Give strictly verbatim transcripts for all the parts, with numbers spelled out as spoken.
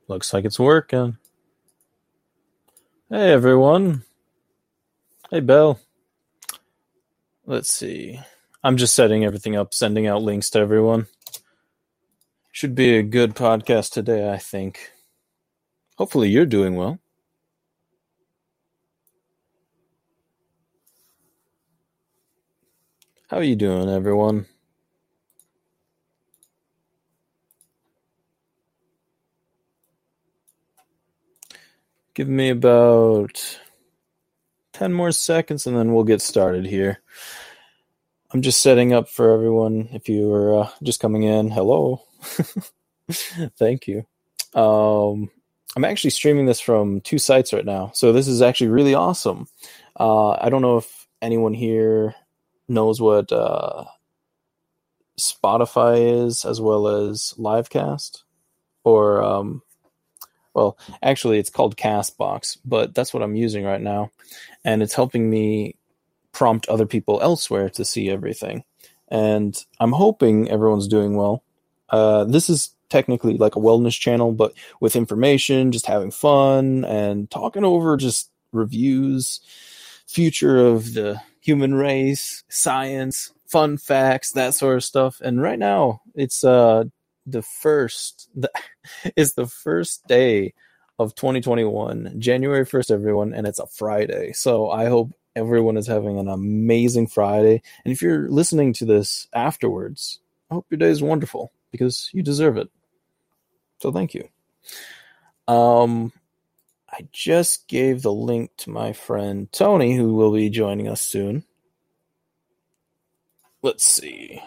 Looks like it's working. Hey, everyone. Hey, Belle. Let's see. I'm just setting everything up, sending out links to everyone. Should be a good podcast today, I think. Hopefully you're doing well. How are you doing, everyone? Give me about ten more seconds and then we'll get started here. I'm just setting up for everyone. If you are uh, just coming in, hello. Thank you. Um, I'm actually streaming this from two sites right now, so this is actually really awesome. Uh, I don't know if anyone here knows what uh, Spotify is, as well as Livecast, or um, well, actually, it's called Castbox, but that's what I'm using right now, and it's helping me prompt other people elsewhere to see everything. And I'm hoping everyone's doing well. Uh, this is technically like a wellness channel, but with information, just having fun and talking over just reviews, future of the human race, science, fun facts, that sort of stuff. And right now, it's uh the first, the, it's the first day of twenty twenty-one, January first, everyone, and it's a Friday. So I hope everyone is having an amazing Friday. And if you're listening to this afterwards, I hope your day is wonderful because you deserve it. So thank you. Um, I just gave the link to my friend Tony, who will be joining us soon. Let's see.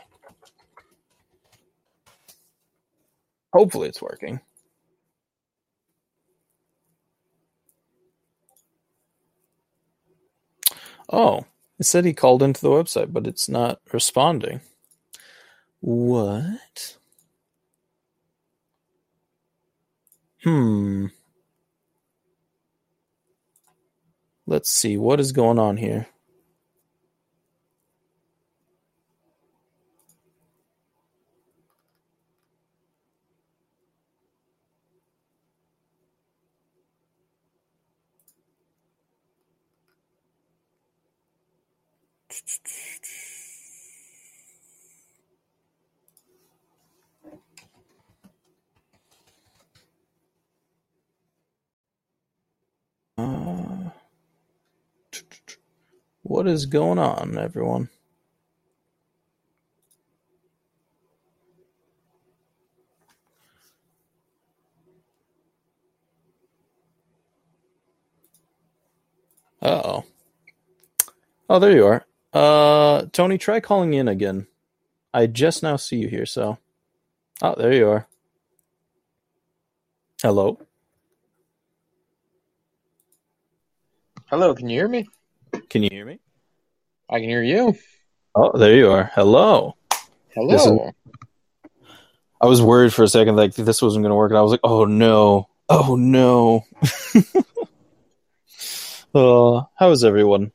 Hopefully it's working. Oh, it said he called into the website, but it's not responding. What? Hmm. Let's see. What is going on here? Uh, what is going on, everyone? Uh-oh. Oh, there you are. Uh, Tony, try calling in again. I just now see you here, so... Oh, there you are. Hello? Hello, can you hear me? Can you hear me? I can hear you. Oh, there you are. Hello. Hello. Is... I was worried for a second like this wasn't going to work, and I was like, oh, no. Oh, no. uh, how is everyone?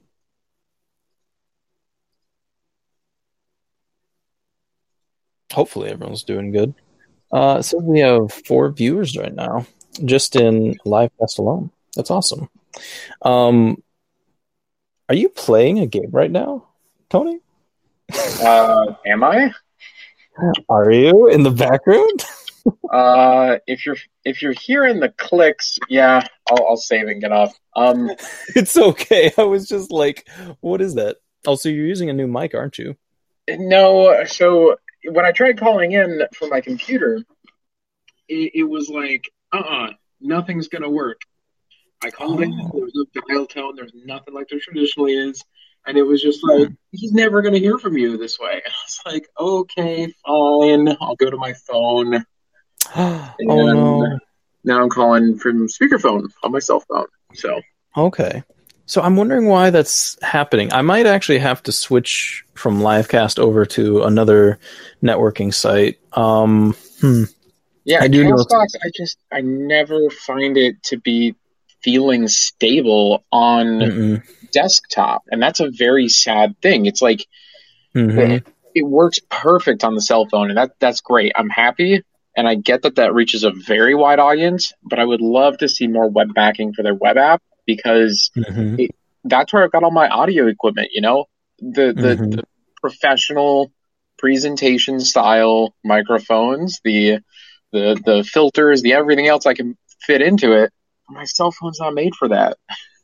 Hopefully everyone's doing good. Uh, it says we have four viewers right now, just in Livecast alone. That's awesome. Um, are you playing a game right now, Tony? Uh, am I? Are you in the background? uh, if you're if you're hearing the clicks, yeah, I'll, I'll save it and get off. Um, it's okay. I was just like, what is that? Also, you're using a new mic, aren't you? No. So when I tried calling in from my computer, it, it was like, uh-uh, nothing's gonna work. I called oh. in, there was no dial tone, there's nothing like there traditionally is, and it was just like, he's never gonna hear from you this way. And I was like, okay, fine, I'll go to my phone. oh no! Now I'm calling from speakerphone on my cell phone. So okay. So I'm wondering why that's happening. I might actually have to switch from Livecast over to another networking site. Um, hmm. Yeah, I do Castbox, I just I never find it to be feeling stable on Mm-mm. desktop, and that's a very sad thing. It's like mm-hmm. it, it works perfect on the cell phone, and that that's great. I'm happy. and I get that that reaches a very wide audience, but I would love to see more web backing for their web app because Mm-hmm. it, that's where I've got all my audio equipment, you know, the, the, Mm-hmm. the professional presentation style microphones, the, the, the filters, the everything else I can fit into it. My cell phone's not made for that.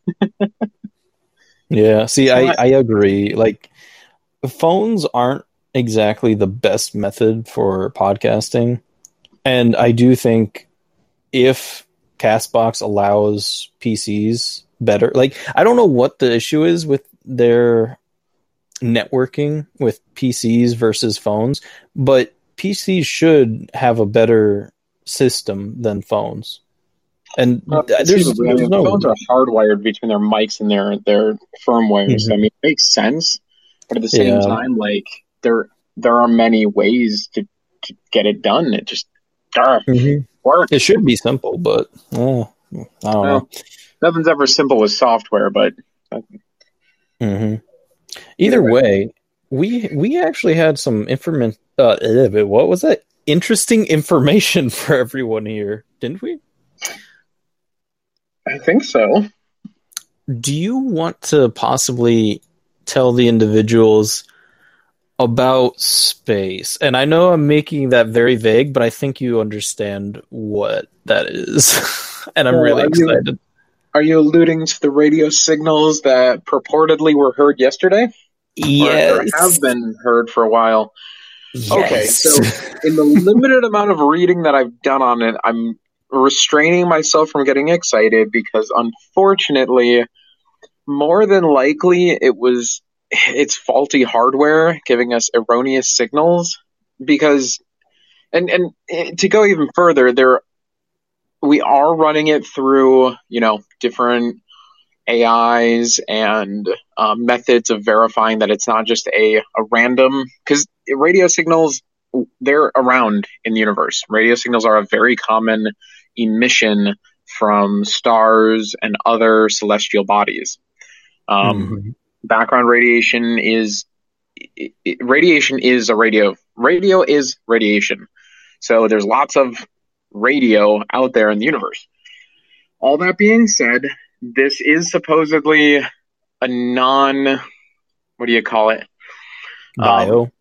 Yeah, see, So I, I, I agree. Like, phones aren't exactly the best method for podcasting. And I do think if Castbox allows P Cs better, like, I don't know what the issue is with their networking with P Cs versus phones, but P Cs should have a better system than phones. And uh, th- there's conceivably, I there's mean, no. phones are hardwired between their mics and their, their firmware. So, I Mhm. mean, it makes sense. But at the same Yeah. time, like, there, there are many ways to, to get it done. It just, uh, Mhm. work. It should be simple, but uh, I don't know. Well, nothing's ever simple as software, but uh, hmm either Either way. way, we we actually had some information. Uh, eh, what was it? Interesting information for everyone here, didn't we? I think so. Do you want to possibly tell the individuals about space? And I know I'm making that very vague, but I think you understand what that is, and I'm Well, really are you excited. are you alluding to the radio signals that purportedly were heard yesterday, or, or have Yes, been heard for a while? Okay, yes. so in the limited amount of reading that I've done on it, I'm restraining myself from getting excited because unfortunately, more than likely, it was it's faulty hardware giving us erroneous signals because and and eh, to go even further, there we are running it through, you know, different A Is and uh, methods of verifying that it's not just a, a random, because radio signals, they're around in the universe. Radio signals are a very common emission from stars and other celestial bodies. Um, hmm background radiation is it, it, radiation is a radio. Radio is radiation. So there's lots of radio out there in the universe. All that being said, this is supposedly a non, what do you call it? Um, Bio.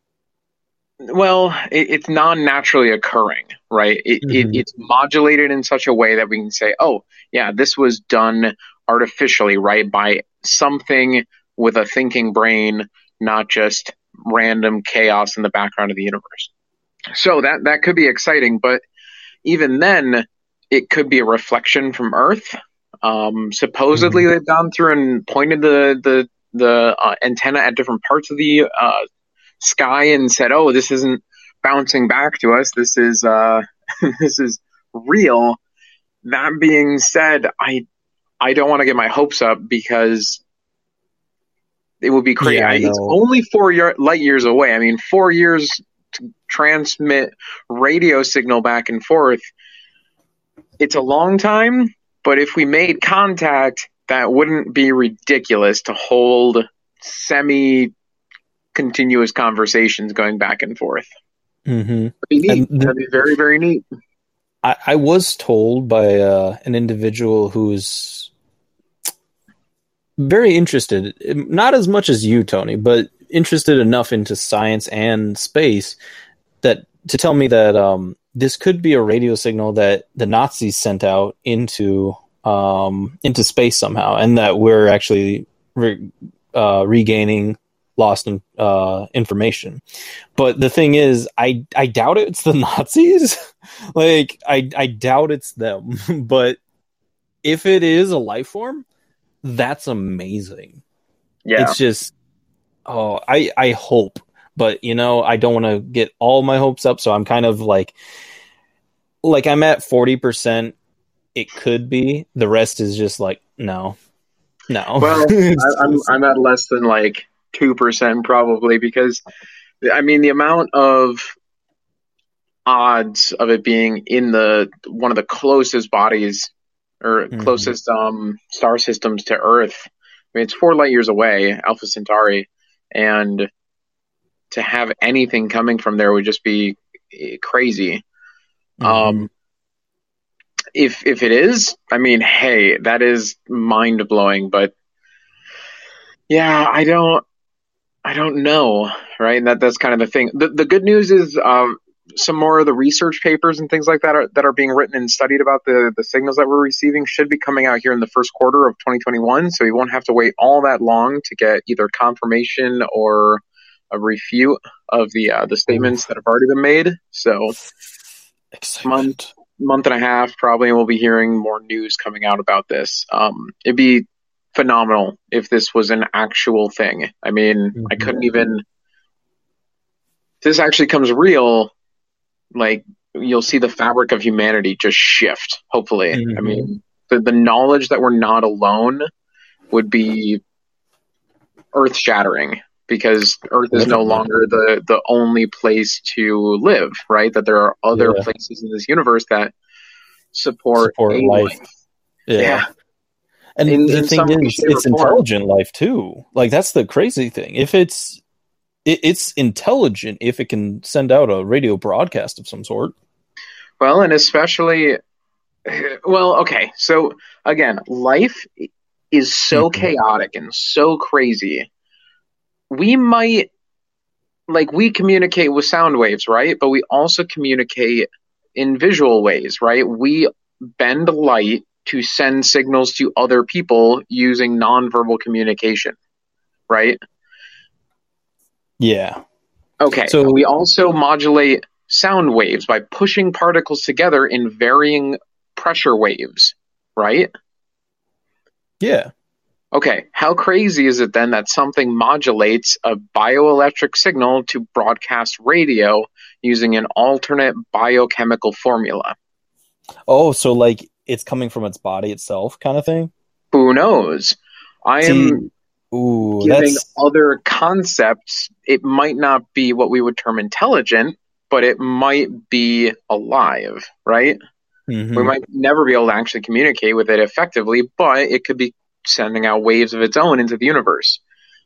well, it, it's non-naturally occurring, right? It, it, hmm it's modulated in such a way that we can say, oh, yeah, this was done artificially, right? By something with a thinking brain, not just random chaos in the background of the universe. So that, that could be exciting, but even then, it could be a reflection from Earth. Um, supposedly, hmm they've gone through and pointed the the the uh, antenna at different parts of the uh, sky and said, "Oh, this isn't bouncing back to us. This is uh, this is real." That being said, I I don't want to get my hopes up because it would be crazy. Yeah, I It's know. only four year, light years away. I mean, four years to transmit radio signal back and forth. It's a long time, but if we made contact, that wouldn't be ridiculous to hold semi continuous conversations going back and forth. hmm That'd be And neat. the, That'd be very, very neat. I, I was told by uh, an individual who's very interested, not as much as you, Tony, but interested enough into science and space that to tell me that um, this could be a radio signal that the Nazis sent out into um, into space somehow, and that we're actually re- uh, regaining lost in, uh, information. But the thing is, I I doubt it's the Nazis. like I I doubt it's them. But if it is a life form, that's amazing. Yeah. It's just oh, I I hope, but you know, I don't want to get all my hopes up, so I'm kind of like like I'm at forty percent it could be. The rest is just like no. No. Well, It's I, I'm just- I'm at less than like two percent probably because I mean the amount of odds of it being in the one of the closest bodies or Mhm. closest um star systems to Earth. I mean, it's four light years away, Alpha Centauri, and to have anything coming from there would just be eh, crazy. Mm-hmm. Um, if if it is, I mean, hey, that is mind blowing. But yeah, I don't I don't know, right? And that that's kind of the thing. The the good news is um, some more of the research papers and things like that are, that are being written and studied about the the signals that we're receiving should be coming out here in the first quarter of twenty twenty-one. So you won't have to wait all that long to get either confirmation or a refute of the uh, the statements that have already been made. So month Excitement. month and a half probably we'll be hearing more news coming out about this. Um, it'd be phenomenal if this was an actual thing. I mean, I Mm-hmm. couldn't even. If this actually comes real, like you'll see the fabric of humanity just shift. Hopefully, I Mm-hmm. mean, the the knowledge that we're not alone would be earth shattering because Earth is no Literally. longer the the only place to live. Right? That there are other Yeah. places in this universe that support Support a life. life. Yeah. Yeah, And in the in thing some way, is, shape, or it's form. intelligent life too. Like that's the crazy thing. If it's it, it's intelligent if it can send out a radio broadcast of some sort. Well, and especially, well, okay. So again, life is so Mm-hmm. chaotic and so crazy. We might like we communicate with sound waves, right? But we also communicate in visual ways, right? We bend light to send signals to other people using nonverbal communication, right? Yeah. Okay. So We also modulate sound waves by pushing particles together in varying pressure waves, right? yeah. Okay, how crazy is it then that something modulates a bioelectric signal to broadcast radio using an alternate biochemical formula? Oh, so like it's coming from its body itself, kind of thing. Who knows? I am See, ooh, giving that's other concepts. It might not be what we would term intelligent, but it might be alive, right? We hmm might never be able to actually communicate with it effectively, but it could be sending out waves of its own into the universe.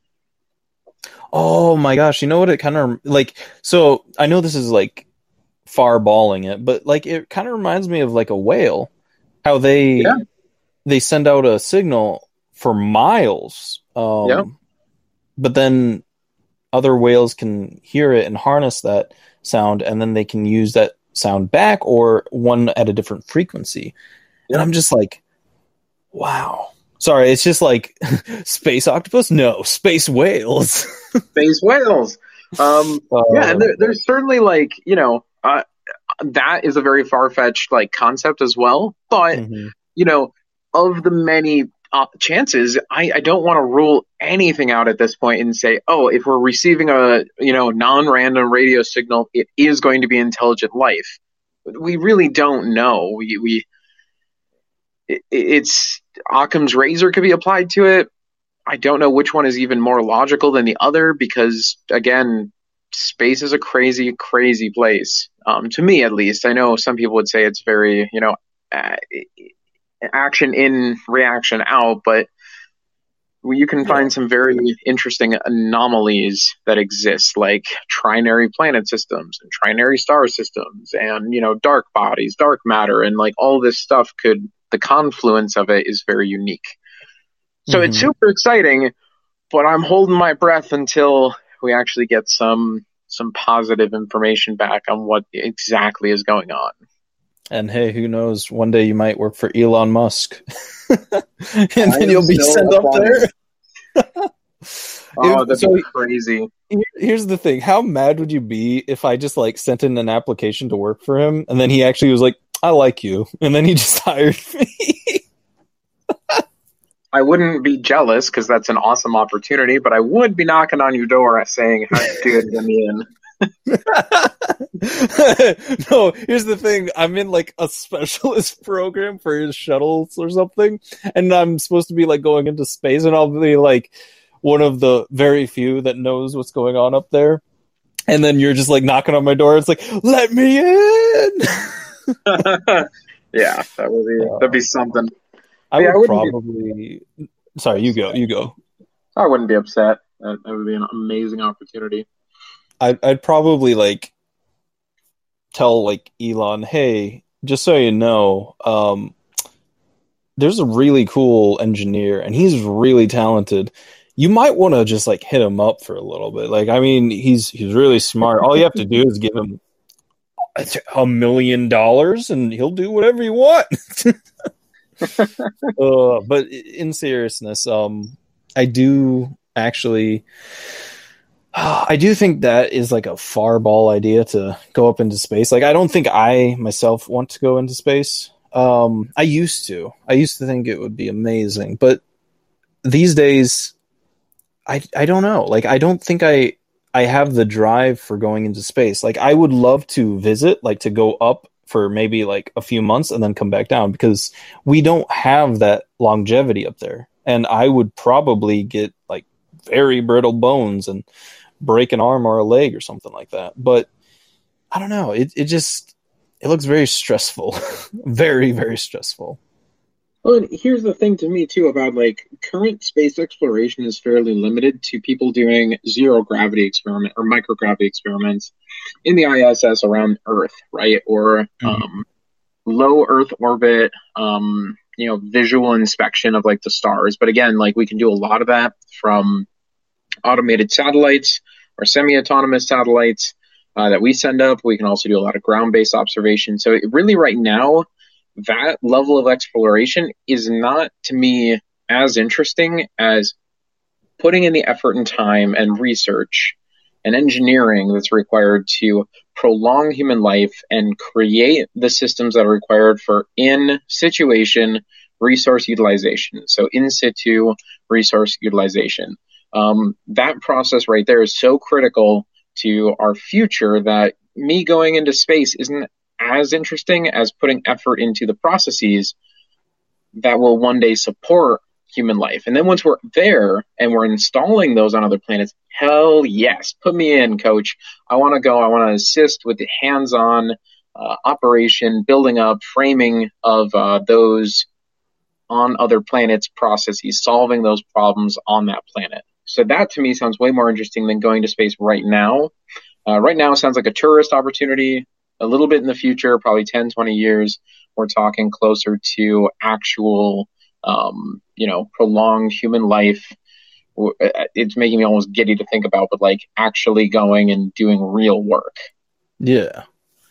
Oh my gosh, you know what it kind of like so I know this is like far balling it, but like it kind of reminds me of like a whale, how Yeah, they they send out a signal for miles. yeah. Um but then other whales can hear it and harness that sound and then they can use that sound back or one at a different frequency. And Yep. I'm just like, wow. Sorry, it's just like space octopus? No, space whales. Space whales. Um, yeah, and uh, there, there's certainly like you know uh, that is a very far fetched like concept as well. But mhm. you know, of the many uh, chances, I, I don't want to rule anything out at this point and say, oh, if we're receiving a you know non-random radio signal, it is going to be intelligent life. We really don't know. We we it, it's Occam's razor could be applied to it. I don't know which one is even more logical than the other because, again, space is a crazy, crazy place. Um, to me, at least. I know some people would say it's very, you know, uh, action in, reaction out, but you can Yeah. find some very interesting anomalies that exist, like trinary planet systems and trinary star systems, and you know, dark bodies, dark matter, and like all this stuff could. The confluence of it is very unique. So it's hmm super exciting, but I'm holding my breath until we actually get some some positive information back on what exactly is going on. And hey, who knows? One day you might work for Elon Musk, and I then am you'll be still sent up applying. there. Oh, If, that'd be so crazy. here- here's the thing: how mad would you be if I just like sent in an application to work for him, and then he actually was like, "I like you," and then he just hired me? I wouldn't be jealous because that's an awesome opportunity, but I would be knocking on your door saying, "How'd you do it? Get me in." No, here's the thing. I'm in like a specialist program for his shuttles or something, and I'm supposed to be like going into space, and I'll be like one of the very few that knows what's going on up there. And then you're just like knocking on my door. It's like, let me in. Yeah, that would be that'd be Uh, something. I But yeah, I would wouldn't be probably. Sorry, you go. upset. You go. I wouldn't be upset. That, that would be an amazing opportunity. I, I'd probably like tell like Elon, hey, just so you know, um, there's a really cool engineer and he's really talented. You might want to just like hit him up for a little bit. Like, I mean, he's he's really smart. All you have to do is give him a million dollars and he'll do whatever you want. uh, but in seriousness, um, I do actually, uh, I do think that is like a far ball idea to go up into space. Like, I don't think I myself want to go into space. Um, I used to. I used to think it would be amazing, but these days, I I don't know. Like, I don't think I I have the drive for going into space. Like, I would love to visit, like to go up for maybe like a few months and then come back down because we don't have that longevity up there. And I would probably get like very brittle bones and break an arm or a leg or something like that. But I don't know. It it just it looks very stressful. very, very stressful. Well, and here's the thing to me too about like current space exploration is fairly limited to people doing zero gravity experiment or microgravity experiments in the I S S around Earth, right? Or mm-hmm. um, low Earth orbit, um, you know, visual inspection of like the stars. But again, like we can do a lot of that from automated satellites or semi-autonomous satellites uh, that we send up. We can also do a lot of ground-based observation. So it really right now, that level of exploration is not, to me, as interesting as putting in the effort and time and research and engineering that's required to prolong human life and create the systems that are required for in-situation resource utilization. So in situ resource utilization. Um, that process right there is so critical to our future that me going into space isn't as interesting as putting effort into the processes that will one day support human life. And then once we're there and we're installing those on other planets, hell yes, put me in, coach. I want to go. I want to assist with the hands-on uh, operation, building up, framing of uh, those on other planets processes, solving those problems on that planet. So that to me sounds way more interesting than going to space right now. Uh, right now it sounds like a tourist opportunity. A little bit in the future, probably ten, twenty years, we're talking closer to actual, um, you know, prolonged human life. It's making me almost giddy to think about, but like actually going and doing real work. Yeah.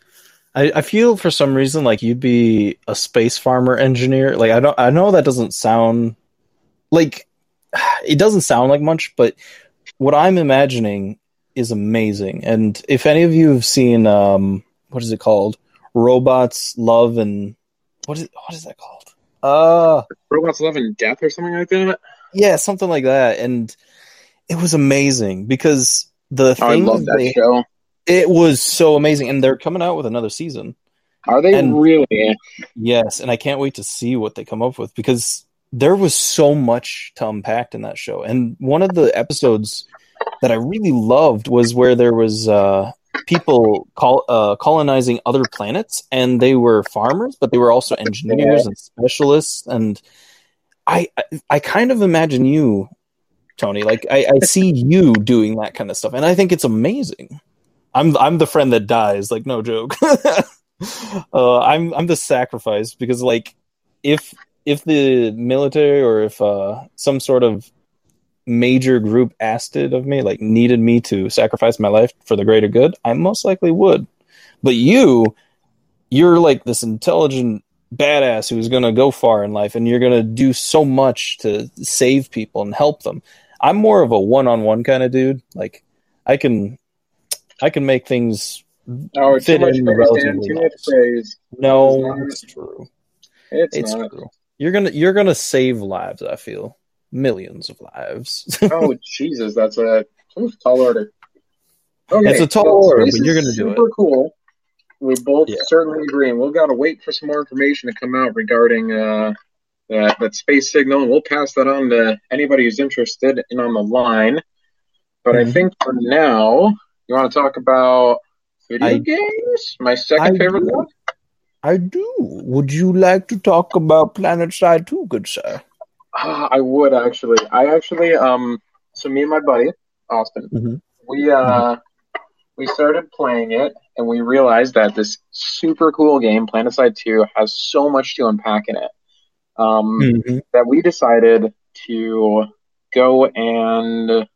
I, I feel for some reason like you'd be a space farmer engineer. Like, I don't, I know that doesn't sound like, it doesn't sound like much, but what I'm imagining is amazing. And if any of you have seen, um, what is it called? Robots, Love, and what is what is that called? Uh Robots, Love, and Death, or something like that. Yeah, something like that. And it was amazing because the oh, thing I love that they, show. It was so amazing, and they're coming out with another season. Are they and, really? Yes, and I can't wait to see what they come up with because there was so much to unpack in that show. And one of the episodes that I really loved was where there was uh, people col- uh, colonizing other planets, and they were farmers, but they were also engineers and specialists. And I, I, I kind of imagine you, Tony. Like I, I see you doing that kind of stuff, and I think it's amazing. I'm, I'm the friend that dies. Like, no joke. uh, I'm, I'm the sacrifice because, like, if if the military or if uh, some sort of major group asked it of me, like needed me to sacrifice my life for the greater good, I most likely would. But you, you're like this intelligent badass who's going to go far in life, and you're going to do so much to save people and help them. I'm more of a one-on-one kind of dude. Like I can, I can make things oh, fit too in much relatively too nice. much praise. No, it's, it's true. It's, it's not. true. You're gonna, you're gonna save lives. I feel. Millions of lives. Oh Jesus, that's a oof, tall order. Okay, it's a tall so order, but you're going to do it. Super cool. We both yeah. certainly agree, and we've got to wait for some more information to come out regarding uh, that that space signal, and we'll pass that on to anybody who's interested and on the line. But mm-hmm. I think for now, you want to talk about video I, games? My second I favorite do. one. I do. Would you like to talk about PlanetSide two, good sir? Uh, I would actually. I actually, um, so me and my buddy, Austin, mm-hmm. we, uh, mm-hmm. we started playing it, and we realized that this super cool game, PlanetSide two, has so much to unpack in it. Um, Mm-hmm. that we decided to go and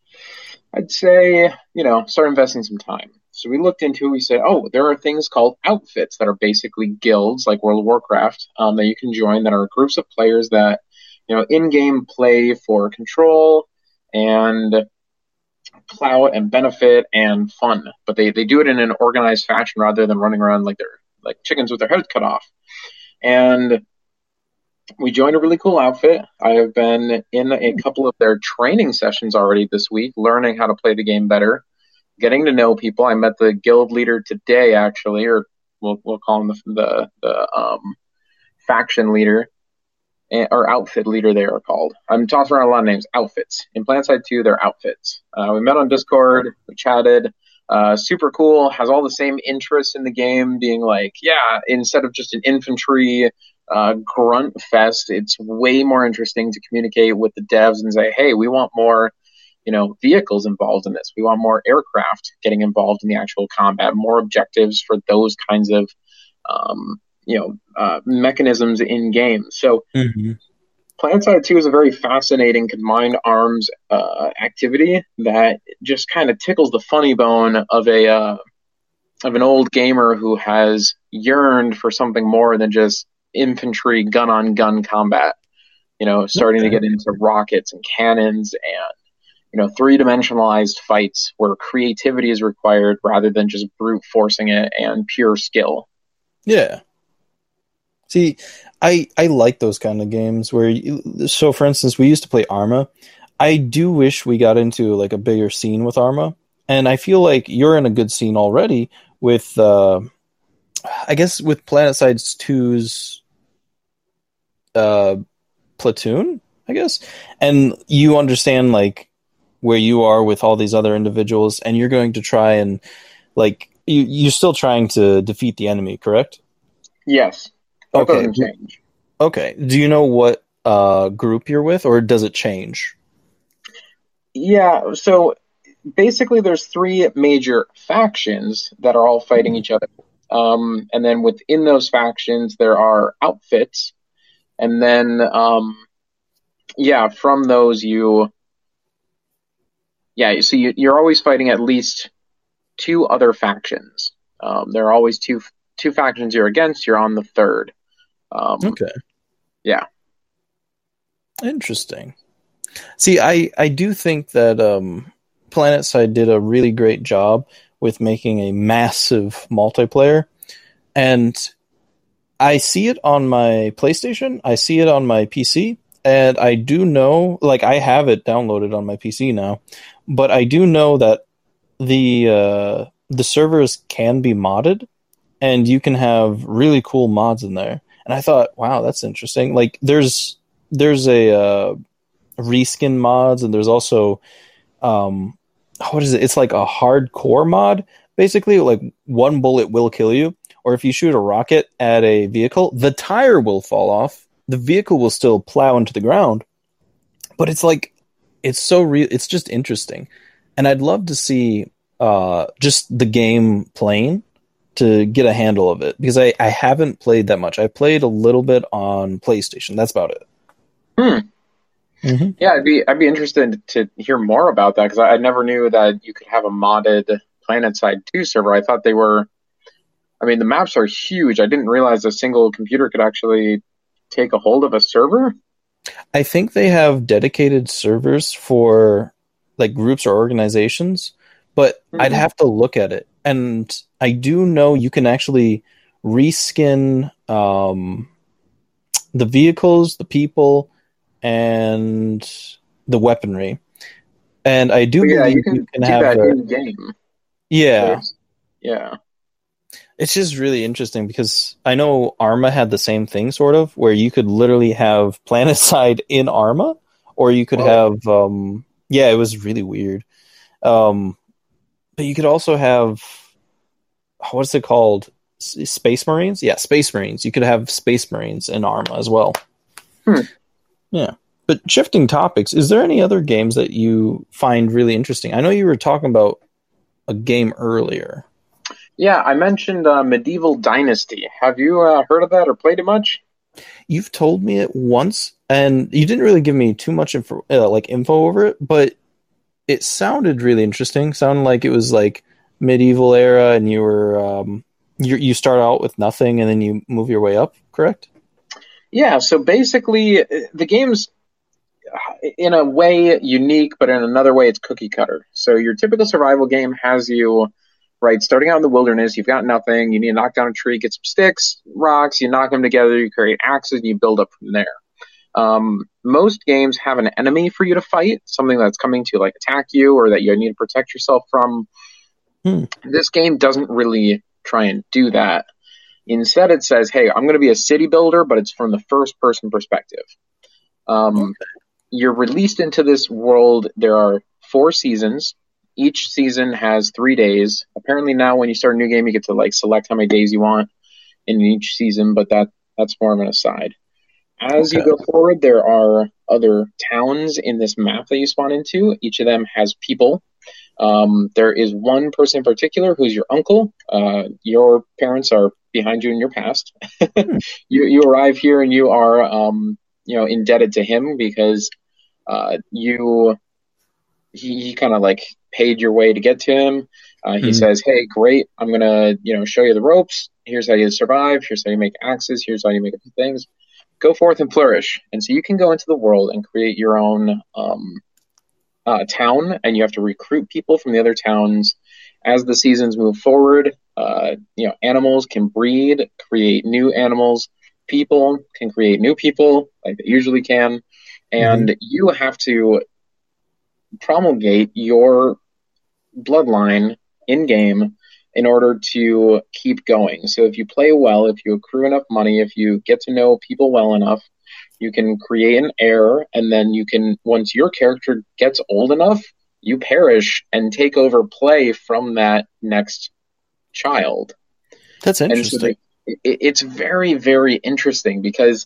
I'd say, you know, start investing some time. So we looked into it. We said, oh, there are things called outfits that are basically guilds like World of Warcraft um, that you can join that are groups of players that, you know, in-game play for control and clout and benefit and fun. But they, they do it in an organized fashion rather than running around like they're like chickens with their heads cut off. And we joined a really cool outfit. I have been in a couple of their training sessions already this week, learning how to play the game better, getting to know people. I met the guild leader today, actually, or we'll we'll call him the the, the um, faction leader or outfit leader. They are called. I'm tossing around a lot of names. Outfits in PlanetSide two, they're outfits. Uh, we met on Discord. We chatted. Uh, super cool. Has all the same interests in the game, being like, yeah, instead of just an infantry uh, grunt fest, it's way more interesting to communicate with the devs and say, hey, we want more, you know, vehicles involved in this. We want more aircraft getting involved in the actual combat, more objectives for those kinds of, um, you know, uh, mechanisms in game. So Mm-hmm. PlanetSide two is a very fascinating combined arms uh, activity that just kind of tickles the funny bone of a uh, of an old gamer who has yearned for something more than just infantry gun on gun combat. You know, starting Okay. to get into rockets and cannons and you know three dimensionalized fights where creativity is required rather than just brute forcing it and pure skill. Yeah. See, I I like those kind of games where, you, so for instance, we used to play Arma. I do wish we got into like a bigger scene with Arma, and I feel like you're in a good scene already with, uh, I guess, with PlanetSide two's uh, platoon, I guess, and you understand like where you are with all these other individuals, and you're going to try and like you you're still trying to defeat the enemy, correct? Yes. That Okay. doesn't change. Okay. Do you know what uh, group you're with, or does it change? Yeah, so basically there's three major factions that are all fighting each other. Um, and then within those factions there are outfits. And then um, yeah, from those you yeah, so you, you're always fighting at least two other factions. Um, there are always two two factions you're against, you're on the third. Um, Okay. yeah. Interesting. See, I, I do think that um, PlanetSide did a really great job with making a massive multiplayer. And I see it on my PlayStation, I see it on my P C, and I do know, like, I have it downloaded on my P C now, but I do know that the uh, the servers can be modded, and you can have really cool mods in there. And I thought, wow, that's interesting. Like, there's there's a uh, reskin mods, and there's also um, what is it? It's like a hardcore mod, basically. Like, one bullet will kill you, or if you shoot a rocket at a vehicle, the tire will fall off. The vehicle will still plow into the ground, but it's like it's so real. It's just interesting, and I'd love to see uh, just the game playing to get a handle of it, because I, I haven't played that much. I played a little bit on PlayStation. That's about it. Hmm. Mm-hmm. Yeah, I'd be I'd be interested to hear more about that because I, I never knew that you could have a modded PlanetSide two server. I thought they were. I mean, the maps are huge. I didn't realize a single computer could actually take a hold of a server. I think they have dedicated servers for like groups or organizations, but mm-hmm. I'd have to look at it. And I do know you can actually reskin um, the vehicles, the people, and the weaponry. And I do well, yeah, believe you can, you can do have that a, in game. Yeah. Please. Yeah. It's just really interesting because I know Arma had the same thing, sort of, where you could literally have PlanetSide in Arma, or you could Whoa. have, um, yeah, it was really weird. Um, but you could also have, what's it called? S- Space Marines? Yeah, Space Marines. You could have Space Marines in Arma as well. Hmm. Yeah. But shifting topics, is there any other games that you find really interesting? I know you were talking about a game earlier. Yeah, I mentioned uh, Medieval Dynasty. Have you uh, heard of that or played it much? You've told me it once, and you didn't really give me too much info, uh, like info over it, but it sounded really interesting. Sounded like it was like medieval era, and you were um, you you start out with nothing, and then you move your way up. Correct? Yeah, so basically, uh, the game's uh, in a way unique, but in another way, it's cookie cutter. So your typical survival game has you, right, starting out in the wilderness, you've got nothing, you need to knock down a tree, get some sticks, rocks, you knock them together, you create axes, and you build up from there. Um, most games have an enemy for you to fight, something that's coming to like attack you or that you need to protect yourself from. Hmm. This game doesn't really try and do that. Instead, it says, hey, I'm going to be a city builder, but it's from the first person perspective. Um, Okay. You're released into this world. There are four seasons. Each season has three days. Apparently now when you start a new game, you get to like select how many days you want in each season, but that that's more of an aside. As you Okay. go forward, there are other towns in this map that you spawn into. Each of them has people. Um, there is one person in particular who's your uncle. Uh, your parents are behind you in your past. Hmm. you you arrive here and you are um, you know indebted to him because uh, you he, he kind of like paid your way to get to him. Uh, he Hmm. says, "Hey, great! I'm gonna you know show you the ropes. Here's how you survive. Here's how you make axes. Here's how you make a few things. Go forth and flourish." And so you can go into the world and create your own um, uh, town, and you have to recruit people from the other towns. As the seasons move forward, uh, you know animals can breed, create new animals. People can create new people, like they usually can, Hmm. and you have to promulgate your bloodline in game in order to keep going. So if you play well, if you accrue enough money, if you get to know people well enough, you can create an heir, and then you can, once your character gets old enough, you perish and take over play from that next child. That's And so interesting. the, it, it's very, very interesting because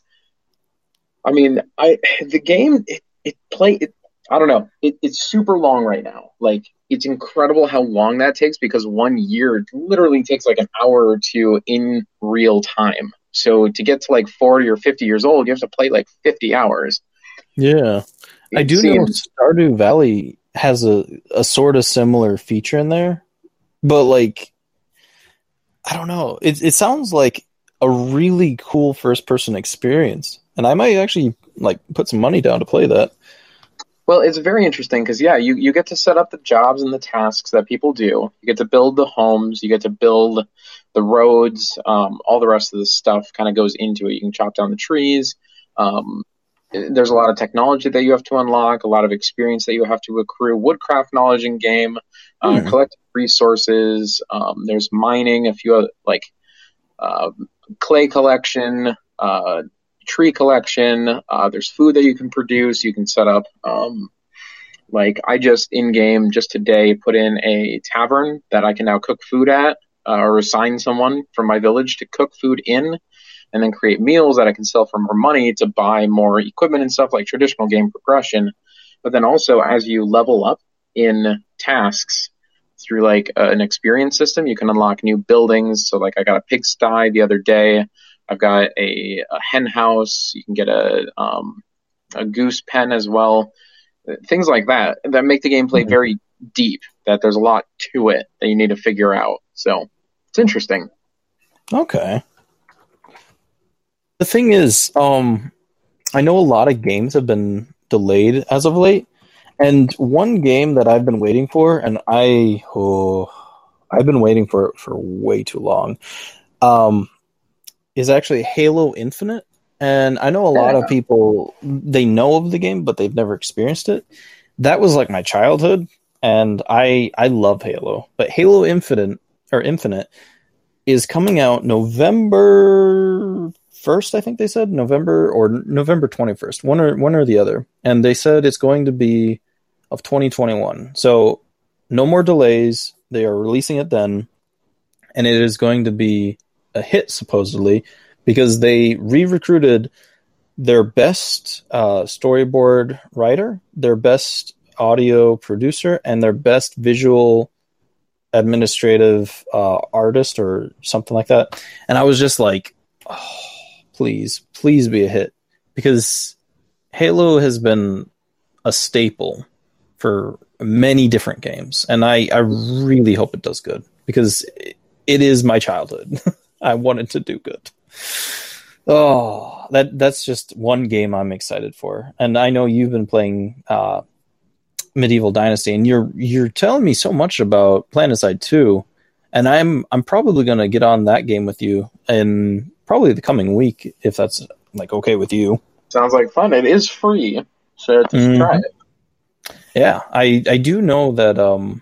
I mean, I the game it, it play it, I don't know. It, it's super long right now. Like it's incredible how long that takes because one year literally takes like an hour or two in real time. So to get to like forty or fifty years old, you have to play like fifty hours. Yeah. I It do know seems. Stardew Valley has a, a sort of similar feature in there, but like I don't know. It it sounds like a really cool first person experience, and I might actually like put some money down to play that. Well, it's very interesting because yeah, you, you get to set up the jobs and the tasks that people do. You get to build the homes, you get to build the roads, um, all the rest of the stuff kind of goes into it. You can chop down the trees. Um, there's a lot of technology that you have to unlock, a lot of experience that you have to accrue, woodcraft knowledge in game, uh, Hmm. collect resources. Um, there's mining, a few other, like uh, clay collection, uh, tree collection. Uh, there's food that you can produce. You can set up. Um, like I just in game just today put in a tavern that I can now cook food at, uh, or assign someone from my village to cook food in, and then create meals that I can sell for more money to buy more equipment and stuff like traditional game progression. But then also as you level up in tasks through like uh, an experience system, you can unlock new buildings. So like I got a pigsty the other day. I've got a, a hen house. You can get a um, a goose pen as well. Things like that that make the gameplay Hmm. very deep. That there's a lot to it that you need to figure out. So it's interesting. Okay. The thing is, um, I know a lot of games have been delayed as of late, and one game that I've been waiting for, and I oh, I've been waiting for it for way too long, um, is actually Halo Infinite. And I know a lot of Yeah. people they know of the game, but they've never experienced it. That was like my childhood, and I I love Halo. But Halo Infinite or Infinite is coming out November first, I think they said November or November twenty-first, one or one or the other. And they said it's going to be of twenty twenty-one. So no more delays. They are releasing it then, and it is going to be a hit supposedly because they re-recruited their best uh, storyboard writer, their best audio producer, and their best visual administrative uh, artist or something like that. And I was just like, oh, please, please be a hit. Because Halo has been a staple for many different games. And I, I really hope it does good. Because it is my childhood. I wanted to do good. Oh, that that's just one game I'm excited for. And I know you've been playing uh, Medieval Dynasty, and you're you're telling me so much about PlanetSide two, and I'm I'm probably going to get on that game with you in probably the coming week, if that's like okay with you. Sounds like fun. It is free, so just mm-hmm. try it. Yeah, I I do know that um,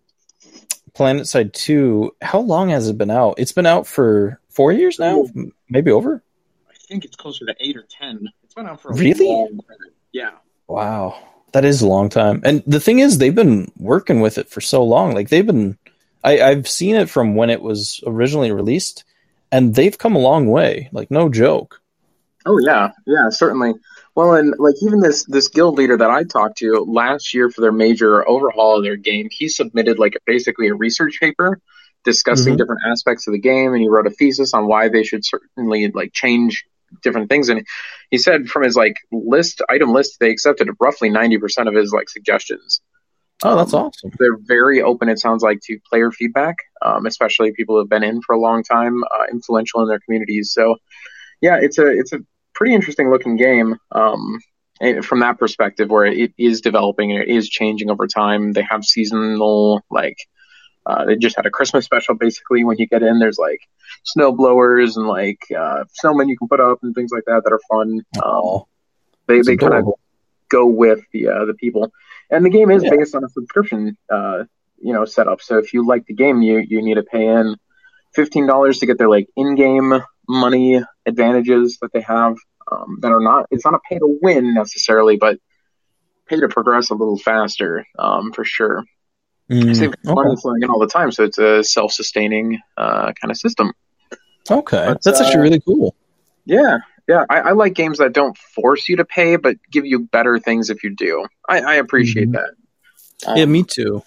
PlanetSide two. How long has it been out? It's been out for four years now, Ooh. maybe over. I think it's closer to eight or ten. It's been out for a really long time. Yeah. Wow. That is a long time. And the thing is, they've been working with it for so long. Like, they've been... I, I've seen it from when it was originally released, and they've come a long way. Like, no joke. Oh, yeah. Yeah, certainly. Well, and, like, even this, this guild leader that I talked to last year for their major overhaul of their game, he submitted, like, basically a research paper discussing mm-hmm. different aspects of the game, and he wrote a thesis on why they should certainly, like, change different things. And he said from his like list item list, they accepted roughly ninety percent of his like suggestions. Oh, that's um, awesome. They're very open, it sounds like, to player feedback, um, especially people who have been in for a long time, uh, influential in their communities. So yeah, it's a it's a pretty interesting looking game um, from that perspective, where it is developing and it is changing over time. They have seasonal like Uh, they just had a Christmas special, basically. When you get in, there's like snow blowers and like uh, snowmen you can put up and things like that that are fun. Um, they they kind of go with the uh, the people, and the game is yeah. based on a subscription, uh, you know, setup. So if you like the game, you you need to pay in fifteen dollars to get their like in-game money advantages that they have um, that are not. It's not a pay to win necessarily, but pay to progress a little faster um, for sure. Mm, Same okay. money flowing in all the time, so it's a self-sustaining uh, kind of system. Okay, but, that's uh, actually really cool. Yeah, yeah, I, I like games that don't force you to pay, but give you better things if you do. I, I appreciate mm-hmm. that. Um, yeah, me too.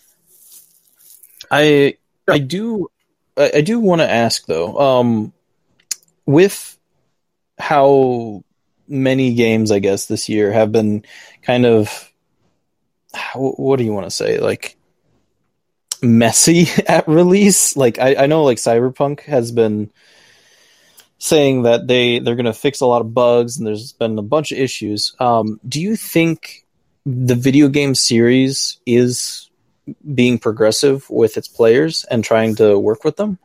I yeah. I do I, I do want to ask though, um, with how many games I guess this year have been kind of how, what do you want to say like. messy at release. Like I, I know like Cyberpunk has been saying that they they're going to fix a lot of bugs and there's been a bunch of issues. Um, do you think the video game series is being progressive with its players and trying to work with them?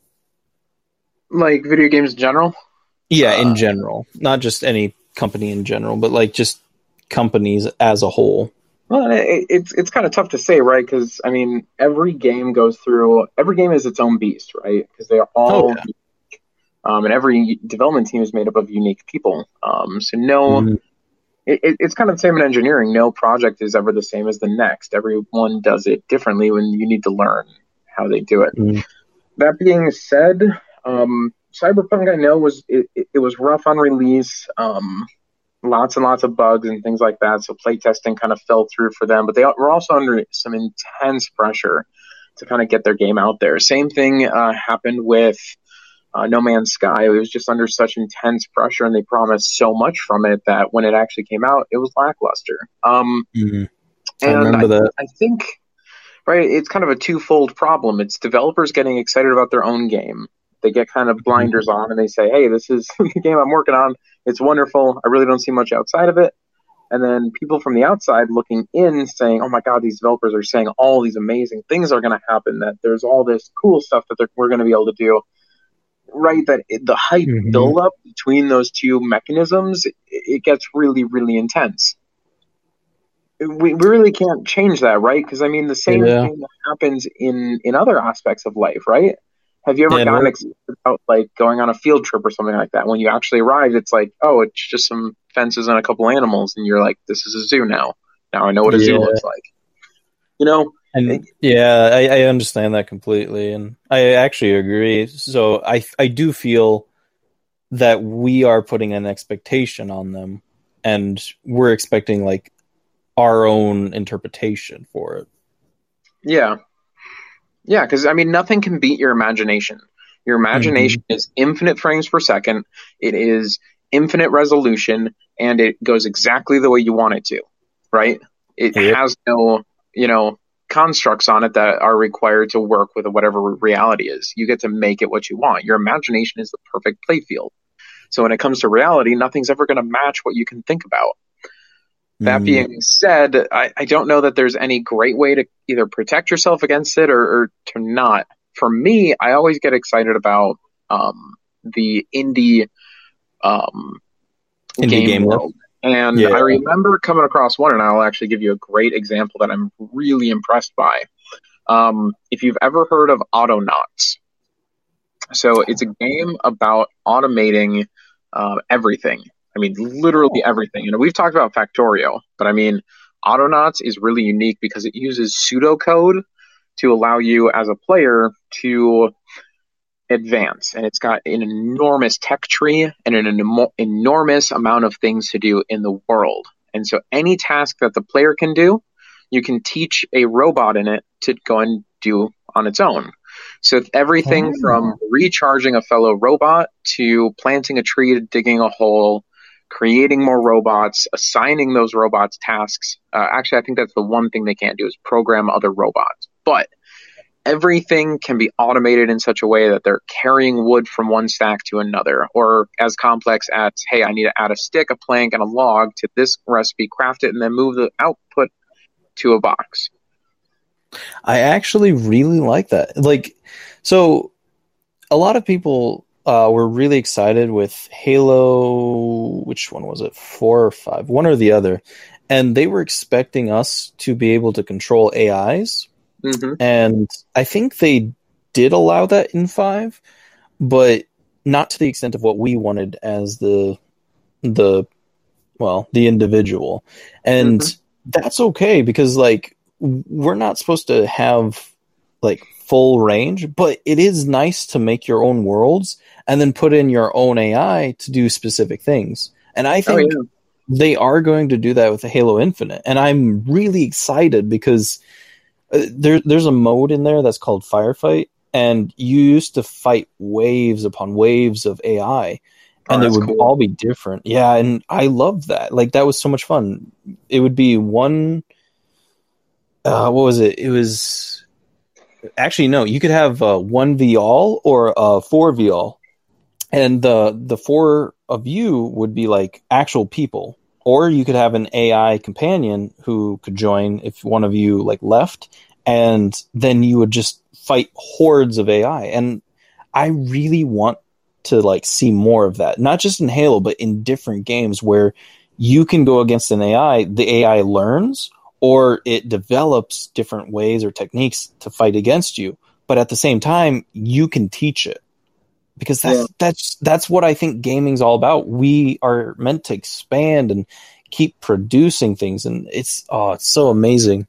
Like video games in general? Yeah, in uh, general. Not just any company in general, but like just companies as a whole. Well, it, it's it's kind of tough to say, right? Because I mean, every game goes through. Every game is its own beast, right? Because they are all, oh, yeah. unique. Um, and every development team is made up of unique people. Um, so no, mm. it, it's kind of the same in engineering. No project is ever the same as the next. Everyone does it differently when you need to learn how they do it. Mm. That being said, um, Cyberpunk I know was it, it, it was rough on release. Um, Lots and lots of bugs and things like that. So playtesting kind of fell through for them, but they were also under some intense pressure to kind of get their game out there. Same thing uh, happened with uh, No Man's Sky. It was just under such intense pressure, and they promised so much from it that when it actually came out, it was lackluster. Um, mm-hmm. I and remember I, that. I think, right, it's kind of a twofold problem. It's developers getting excited about their own game. They get kind of blinders on and they say, hey, this is the game I'm working on. It's wonderful. I really don't see much outside of it. And then people from the outside looking in saying, oh my God, these developers are saying all these amazing things are going to happen, that there's all this cool stuff that we're going to be able to do. Right, that it, the hype mm-hmm. buildup between those two mechanisms, it, it gets really, really intense. We, we really can't change that, right? Because, I mean, the same yeah. thing happens in, in other aspects of life, right? Have you ever yeah, gotten excited about like going on a field trip or something like that? When you actually arrive, it's like, oh, it's just some fences and a couple animals, and you're like, this is a zoo now. Now I know what a yeah. zoo looks like. You know? And it, yeah, I, I understand that completely, and I actually agree. So I I do feel that we are putting an expectation on them, and we're expecting like our own interpretation for it. Yeah. Yeah, because I mean, nothing can beat your imagination. Your Hmm. imagination is infinite frames per second. It is infinite resolution, and it goes exactly the way you want it to, right? It Yep. has no, you know, constructs on it that are required to work with whatever reality is. You get to make it what you want. Your imagination is the perfect playfield. So when it comes to reality, nothing's ever going to match what you can think about. That Mm. being said, I, I don't know that there's any great way to either protect yourself against it or, or to not. For me, I always get excited about um, the indie um, Indie game game lore. world. And Yeah. I remember coming across one, and I'll actually give you a great example that I'm really impressed by. Um, if you've ever heard of Autonauts, so it's a game about automating uh, everything. I mean, literally Oh. everything. You know, we've talked about Factorio, but I mean, Autonauts is really unique because it uses pseudocode to allow you as a player to advance. And it's got an enormous tech tree and an enorm- enormous amount of things to do in the world. And so any task that the player can do, you can teach a robot in it to go and do on its own. So it's everything from Oh. recharging a fellow robot to planting a tree, digging a hole, creating more robots, assigning those robots tasks. Uh, actually, I think that's the one thing they can't do is program other robots. But everything can be automated in such a way that they're carrying wood from one stack to another, or as complex as, hey, I need to add a stick, a plank, and a log to this recipe, craft it, and then move the output to a box. I actually really like that. Like, so a lot of people uh, were really excited with Halo. Which one was it? Four or five? One or the other. And they were expecting us to be able to control A Is. Mm-hmm. And I think they did allow that in five, but not to the extent of what we wanted as the the well, the individual. Mm-hmm. And that's okay because like we're not supposed to have like full range, but it is nice to make your own worlds and then put in your own A I to do specific things. And I Oh think yeah. they are going to do that with the Halo Infinite. And I'm really excited because uh, there there's a mode in there that's called Firefight, and you used to fight waves upon waves of A I, Oh, and they that's would cool. all be different. Yeah, and I loved that. Like that was so much fun. It would be one. Uh, what was it? It was actually no. You could have uh, one v all or uh, four v all, and the the four of you would be like actual people, or you could have an A I companion who could join if one of you like left, and then you would just fight hordes of A I. And I really want to like see more of that, not just in Halo, but in different games where you can go against an A I, the A I learns or it develops different ways or techniques to fight against you, but at the same time, you can teach it because Yeah. that's that's that's what I think gaming's all about. We are meant to expand and keep producing things, and it's oh, it's so amazing.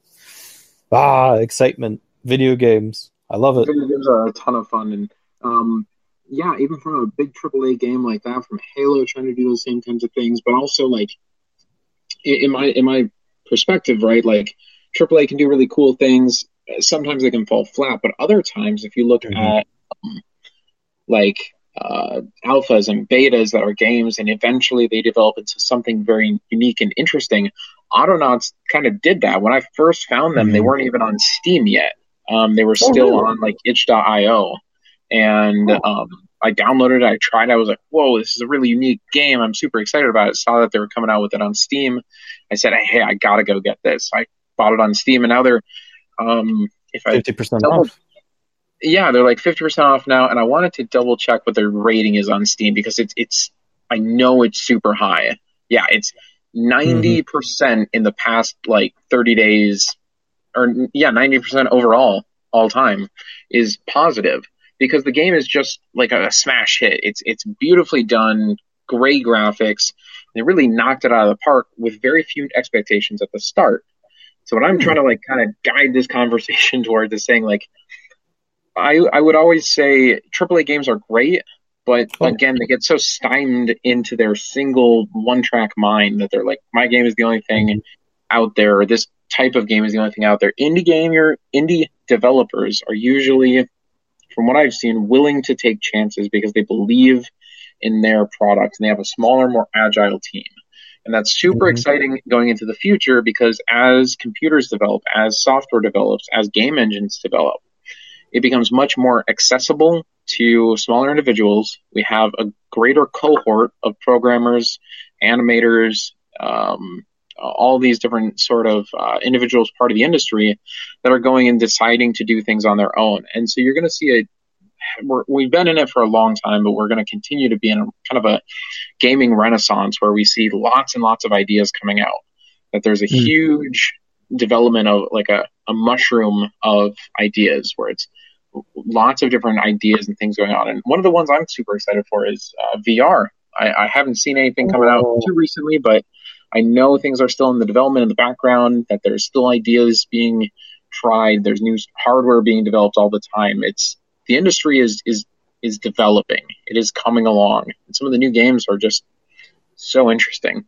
Ah, excitement, video games. I love it. Video games are a ton of fun, and um, yeah, even from a big triple A game like that, from Halo, trying to do those same kinds of things, but also like in, in my in my perspective, right? Like triple A can do really cool things. Sometimes they can fall flat, but other times, if you look Mm-hmm. at um, like uh, alphas and betas that are games, and eventually they develop into something very unique and interesting. Autonauts kind of did that. When I first found them, they Mm-hmm. weren't even on Steam yet. Um, they were Oh, still really? on like itch dot io. And Oh. um, I downloaded it, I tried it, I was like, whoa, this is a really unique game. I'm super excited about it. Saw that they were coming out with it on Steam. I said, hey, I gotta go get this. I bought it on Steam, and now they're um, if I fifty percent double off. yeah, they're like fifty percent off now, and I wanted to double check what their rating is on Steam because it's it's I know it's super high. Yeah, it's Mm-hmm. ninety percent in the past like thirty days, or yeah, ninety percent overall all time is positive because the game is just like a smash hit. It's it's beautifully done, great graphics. They really knocked it out of the park with very few expectations at the start. So what I'm Hmm. trying to like kind of guide this conversation towards is saying like I I would always say triple A games are great, but Oh. again, they get so stymied into their single one track mind that they're like, my game is the only thing Mm-hmm. out there, or this type of game is the only thing out there. Indie game, you're indie developers are usually, from what I've seen, willing to take chances because they believe in their product and they have a smaller, more agile team. And that's super Mm-hmm. exciting going into the future because as computers develop, as software develops, as game engines develop, it becomes much more accessible to smaller individuals. We have a greater cohort of programmers, animators, um, all these different sort of uh, individuals part of the industry that are going and deciding to do things on their own. And so you're going to see a we're, we've been in it for a long time, but we're going to continue to be in a kind of a gaming renaissance where we see lots and lots of ideas coming out. That there's a Mm. huge development of like a, a mushroom of ideas where it's lots of different ideas and things going on. And one of the ones I'm super excited for is uh, V R. I, I haven't seen anything coming out Oh. too recently, but I know things are still in the development in the background, that there's still ideas being tried. There's new hardware being developed all the time. It's the industry is is is developing. It is coming along. And some of the new games are just so interesting.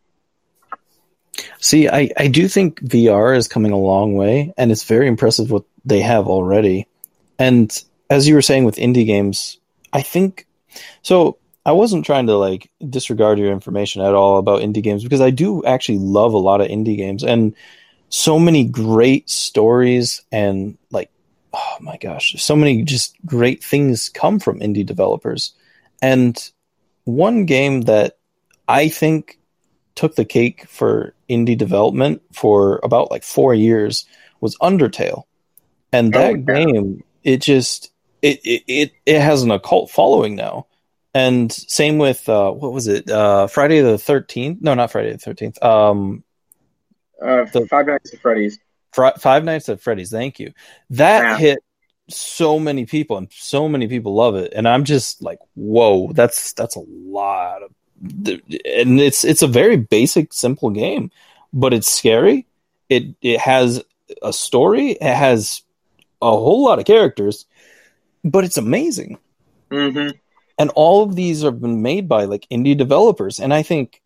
See, I, I do think V R is coming a long way, and it's very impressive what they have already. And as you were saying with indie games, I think so. I wasn't trying to like disregard your information at all about indie games because I do actually love a lot of indie games and so many great stories and like, oh my gosh, so many just great things come from indie developers. And one game that I think took the cake for indie development for about like four years was Undertale. And that Oh, yeah. game, it just it, it it it has an occult following now. And same with uh, what was it? Uh, Friday the thirteenth? No, not Friday the thirteenth. Um, Uh, The- Five Nights at Freddy's. Fri Five Nights at Freddy's. Thank you. That Yeah. hit so many people, and so many people love it. And I'm just like, whoa, that's that's a lot of, and it's it's a very basic, simple game, but it's scary. It it has a story. It has a whole lot of characters, but it's amazing. Mm-hmm. And all of these have been made by like indie developers, and I think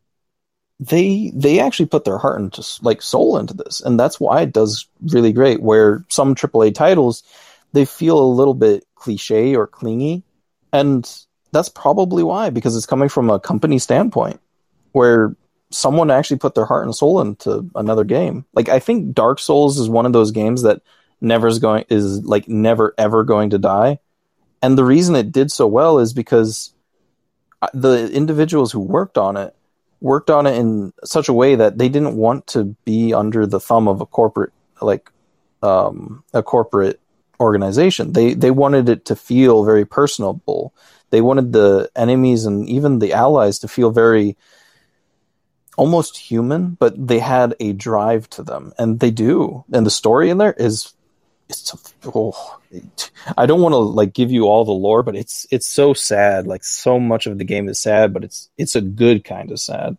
they they actually put their heart and like soul into this, and that's why it does really great. Where some triple A titles, they feel a little bit cliche or clingy, and that's probably why, because it's coming from a company standpoint where someone actually put their heart and soul into another game. Like I think Dark Souls is one of those games that never is going is like never ever going to die. And the reason it did so well is because the individuals who worked on it worked on it in such a way that they didn't want to be under the thumb of a corporate, like um, a corporate organization. They they wanted it to feel very personable. They wanted the enemies and even the allies to feel very almost human, but they had a drive to them, and they do. And the story in there is. It's oh, it, I don't want to like give you all the lore, but it's it's so sad. Like so much of the game is sad, but it's it's a good kind of sad.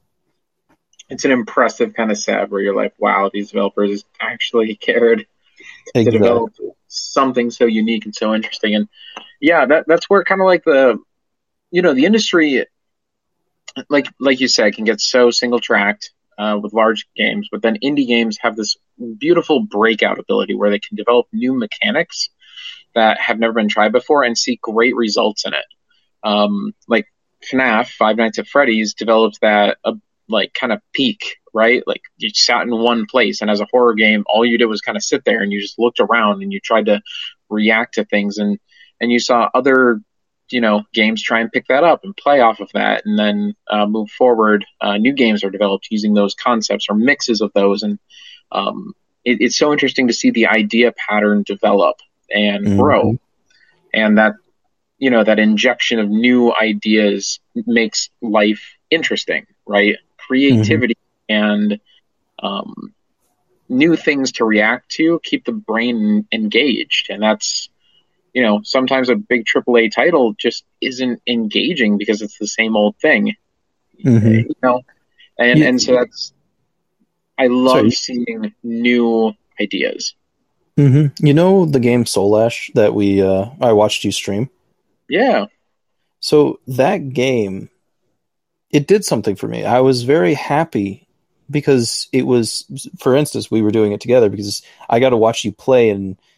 It's an impressive kind of sad where you're like, wow, these developers actually cared Exactly. to develop something so unique and so interesting. And yeah, that that's where kind of like the, you know, the industry, like like you said, can get so single tracked uh, with large games, but then indie games have this beautiful breakout ability where they can develop new mechanics that have never been tried before and see great results in it. Um, like FNAF, Five Nights at Freddy's, developed that uh, like kind of peak, right? Like you sat in one place, and as a horror game, all you did was kind of sit there and you just looked around and you tried to react to things, and and you saw other, you know, games try and pick that up and play off of that, and then uh, move forward. Uh, new games are developed using those concepts or mixes of those, and um, it, it's so interesting to see the idea pattern develop and Mhm. grow, and that, you know, that injection of new ideas makes life interesting, right? Creativity and um, new things to react to keep the brain engaged, and that's, you know, sometimes a big triple A title just isn't engaging because it's the same old thing, Mhm. you know, and Yeah. and so that's, I love Sorry. seeing new ideas. hmm You know the game Soul Ash that we uh, I watched you stream. Yeah. So that game, it did something for me. I was very happy because it was, for instance, we were doing it together because I got to watch you play, and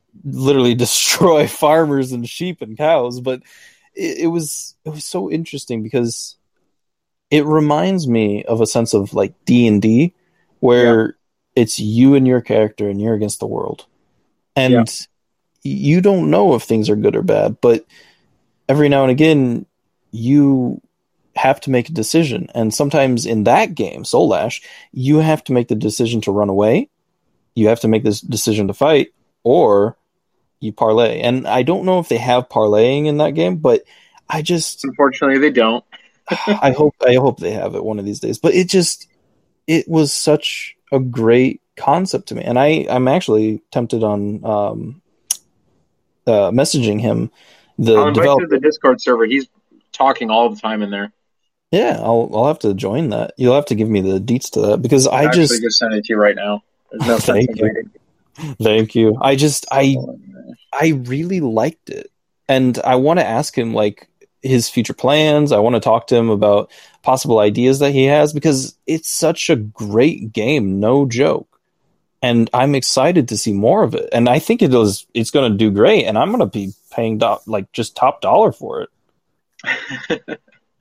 literally destroy farmers and sheep and cows. But it, it was it was so interesting because it reminds me of a sense of like D and D, where yeah. it's you and your character and you're against the world, and yeah. you don't know if things are good or bad, but every now and again you have to make a decision. And sometimes in that game, Soul Ash, you have to make the decision to run away, you have to make this decision to fight, or you parlay. And I don't know if they have parlaying in that game, but I just unfortunately they don't. I hope I hope they have it one of these days. But it just it was such a great concept to me, and I I'm actually tempted on um, uh, messaging him. The I'll invite developer. you to the Discord server. He's talking all the time in there. Yeah, I'll I'll have to join that. You'll have to give me the deets to that because I I'll just actually just send it to you right now. There's no sense in waiting. Thank you. I just I I really liked it, and I want to ask him like his future plans. I want to talk to him about possible ideas that he has because it's such a great game, no joke. And I'm excited to see more of it. And I think it is it's going to do great, and I'm going to be paying do- like just top dollar for it.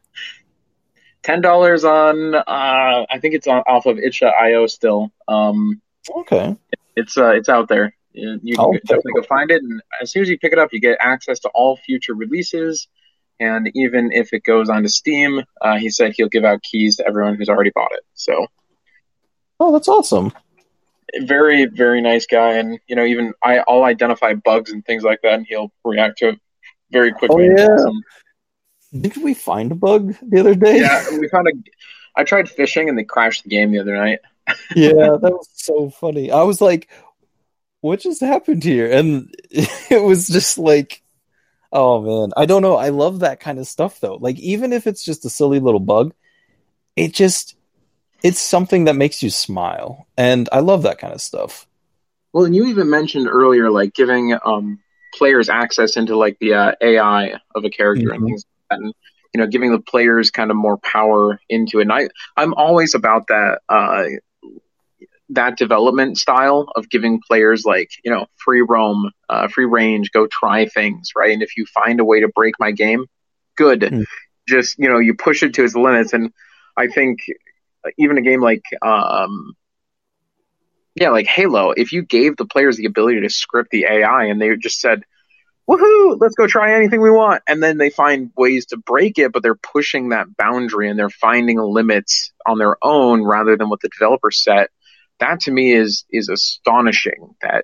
Ten dollars on, uh, I think it's on off of itch dot io still. Um, okay, it's uh, it's out there. You, you can I'll definitely go find it, and as soon as you pick it up, you get access to all future releases. And even if it goes onto Steam, uh, he said he'll give out keys to everyone who's already bought it. So, oh, that's awesome. Very, very nice guy, and you know, even I, I'll identify bugs and things like that, and he'll react to it very quickly. Oh, yeah. Awesome. Didn't we find a bug the other day? Yeah, we found a. I tried fishing and they crashed the game the other night. Yeah, that was so funny. I was like, "What just happened here?" And it was just like, "Oh man, I don't know." I love that kind of stuff though. Like even if it's just a silly little bug, it just it's something that makes you smile, and I love that kind of stuff. Well, and you even mentioned earlier, like giving um, players access into like the uh, A I of a character mm-hmm. and things like that, and you know, giving the players kind of more power into it. And I, I'm always about that uh, that development style of giving players like you know free roam, uh, free range, go try things, right? And if you find a way to break my game, good. Mm. Just you know, you push it to its limits, and I think. Even a game like, um, yeah, like Halo, if you gave the players the ability to script the A I and they just said, woohoo, let's go try anything we want, and then they find ways to break it, but they're pushing that boundary and they're finding limits on their own rather than what the developer set, that to me is is astonishing. That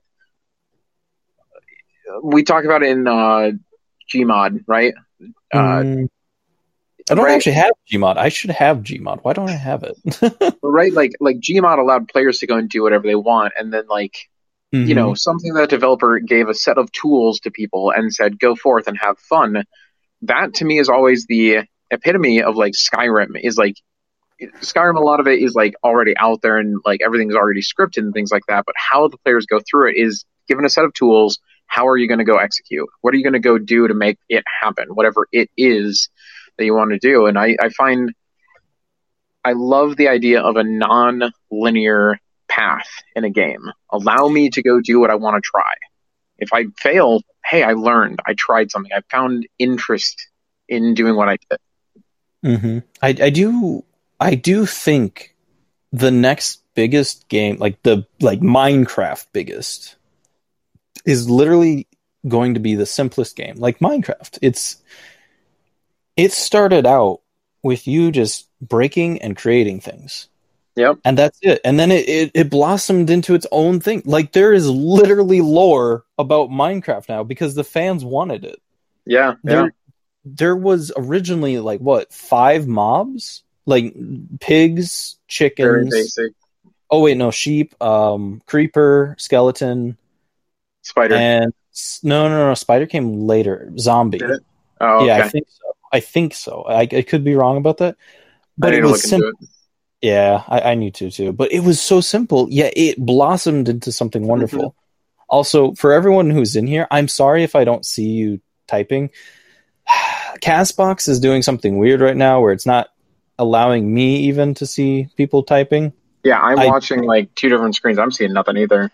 we talk about it in uh, Gmod, right? Mm. Uh, I don't right. actually have Gmod. I should have Gmod. Why don't I have it? Right, like like Gmod allowed players to go and do whatever they want, and then like mm-hmm. you know something that a developer gave a set of tools to people and said, "Go forth and have fun." That to me is always the epitome of like Skyrim. Is like Skyrim. A lot of it is like already out there and like everything's already scripted and things like that. But how the players go through it is given a set of tools. How are you going to go execute? What are you going to go do to make it happen? Whatever it is that you want to do. And I, I find I love the idea of a non-linear path in a game. Allow me to go do what I want to try. If I fail, hey, I learned. I tried something. I found interest in doing what I did. Mm-hmm. I, I do I do think the next biggest game, like the like Minecraft biggest, is literally going to be the simplest game. Like Minecraft. It's It started out with you just breaking and creating things. Yep. And that's it. And then it, it, it blossomed into its own thing. Like there is literally lore about Minecraft now because the fans wanted it. Yeah. There, yeah. there was originally like what, five mobs? Like pigs, chickens. Very basic. Oh wait, no, sheep, um, creeper, skeleton. Spider. And no, no, no, spider came later. Zombie. Did it? Oh, okay. Yeah, I think so. I think so. I, I could be wrong about that. But I need it to was look simple. into it. Yeah, I, I need to too. But it was so simple, yet it blossomed into something wonderful. Mm-hmm. Also, for everyone who's in here, I'm sorry if I don't see you typing. Castbox is doing something weird right now where it's not allowing me even to see people typing. Yeah, I'm I, watching like two different screens. I'm seeing nothing either.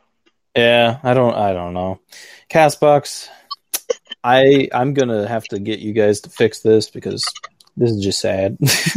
Yeah, I don't I don't know. Castbox, I I'm gonna have to get you guys to fix this because this is just sad.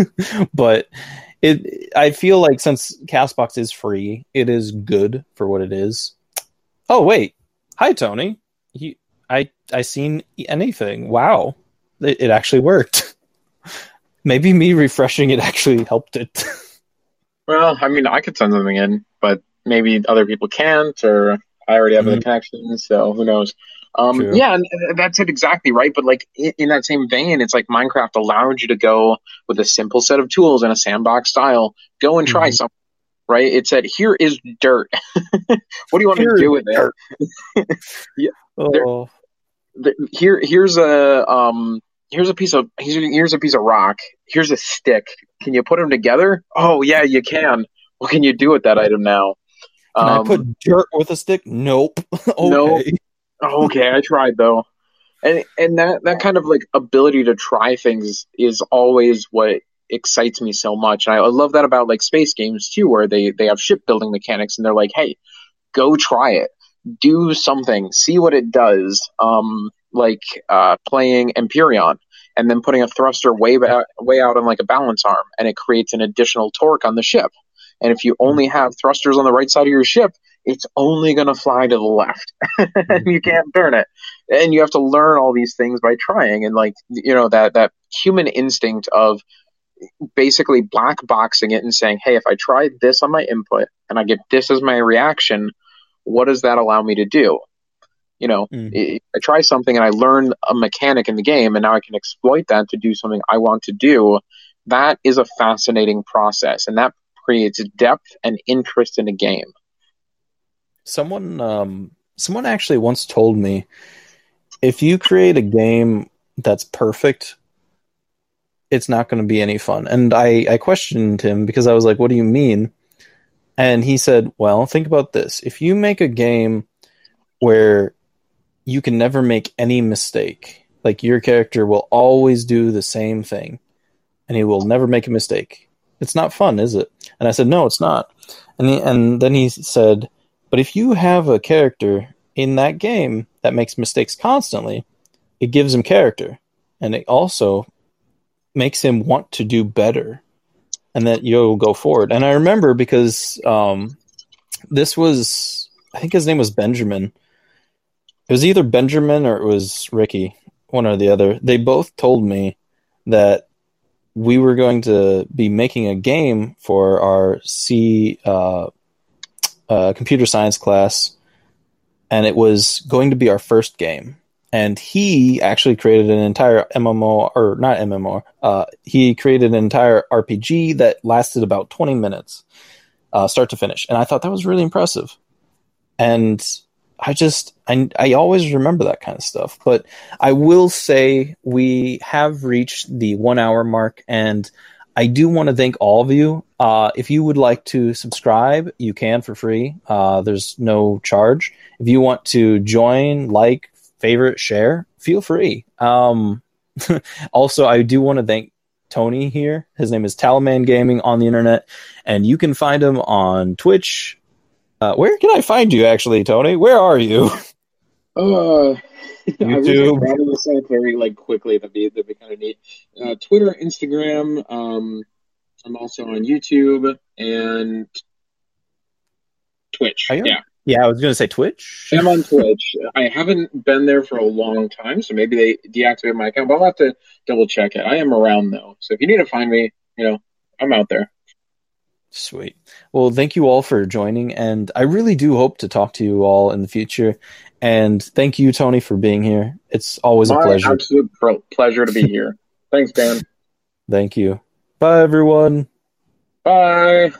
But it I feel like since Castbox is free, it is good for what it is. Oh wait. Hi Tony. He I I seen anything. Wow. It, it actually worked. Maybe me refreshing it actually helped it. Well, I mean, I could send something in, but maybe other people can't, or I already have the Mhm. connection, so who knows? Um, True. yeah, and and that's it exactly, right? But like in, in that same vein, it's like Minecraft allowed you to go with a simple set of tools in a sandbox style, go and try Mhm. something, right? It said, here is dirt. What do you want to Here is do with it? dirt. Yeah, there, Oh. there, here, here's a um, here's a piece of here's, here's a piece of rock. Here's a stick. Can you put them together? Oh yeah, you can. What can you do with that item now? Can I Um, put dirt with a stick? Nope. no. Okay. Oh, okay, I tried though. And and that that kind of like ability to try things is always what excites me so much. And I, I love that about like space games too, where they they have shipbuilding mechanics and they're like, hey, go try it, do something, see what it does. Um, like uh, playing Empyrean and then putting a thruster way out, way out on like a balance arm, and it creates an additional torque on the ship. And if you only have thrusters on the right side of your ship, it's only going to fly to the left. Mhm. You can't turn it, and you have to learn all these things by trying. And like you know that that human instinct of basically black boxing it and saying, hey, if I try this on my input and I get this as my reaction, what does that allow me to do? You know, Mhm. I try something and I learn a mechanic in the game, and now I can exploit that to do something I want to do. That is a fascinating process, and that creates depth and interest in a game. Someone, um, someone actually once told me if you create a game that's perfect, it's not going to be any fun. And I, I questioned him because I was like, "What do you mean?" And he said, "Well, think about this. If you make a game where you can never make any mistake, like your character will always do the same thing, and he will never make a mistake, it's not fun, is it?" And I said, "No, it's not." And he, and then he said, "But if you have a character in that game that makes mistakes constantly, it gives him character, and it also makes him want to do better, and that you'll go forward." And I remember because um, this was, I think his name was Benjamin. It was either Benjamin or it was Ricky, one or the other. They both told me that we were going to be making a game for our C uh, uh, computer science class, and it was going to be our first game. And he actually created an entire M M O, or not M M O, uh, he created an entire R P G that lasted about twenty minutes, uh, start to finish. And I thought that was really impressive. And I just, I, I always remember that kind of stuff. But I will say we have reached the one hour mark, and I do want to thank all of you. Uh, if you would like to subscribe, you can for free. Uh, there's no charge. If you want to join, like, favorite, share, feel free. Um, also, I do want to thank Tony here. His name is Talaman Gaming on the internet, and you can find him on Twitch. Uh, where can I find you, actually, Tony? Where are you? Uh, I wish I YouTube. could handle this out very like quickly. That'd be that'd be kind of neat. Uh, Twitter, Instagram. Um, I'm also on YouTube and Twitch. Are you? Yeah, Yeah, I was going to say Twitch. I'm on Twitch. I haven't been there for a long time, so maybe they deactivated my account. But I'll have to double check it. I am around though, so if you need to find me, you know, I'm out there. Sweet. Well, thank you all for joining, and I really do hope to talk to you all in the future. And thank you, Tony, for being here. It's always a My pleasure. absolute pro- pleasure to be here. Thanks, Dan. Thank you. Bye, everyone. Bye.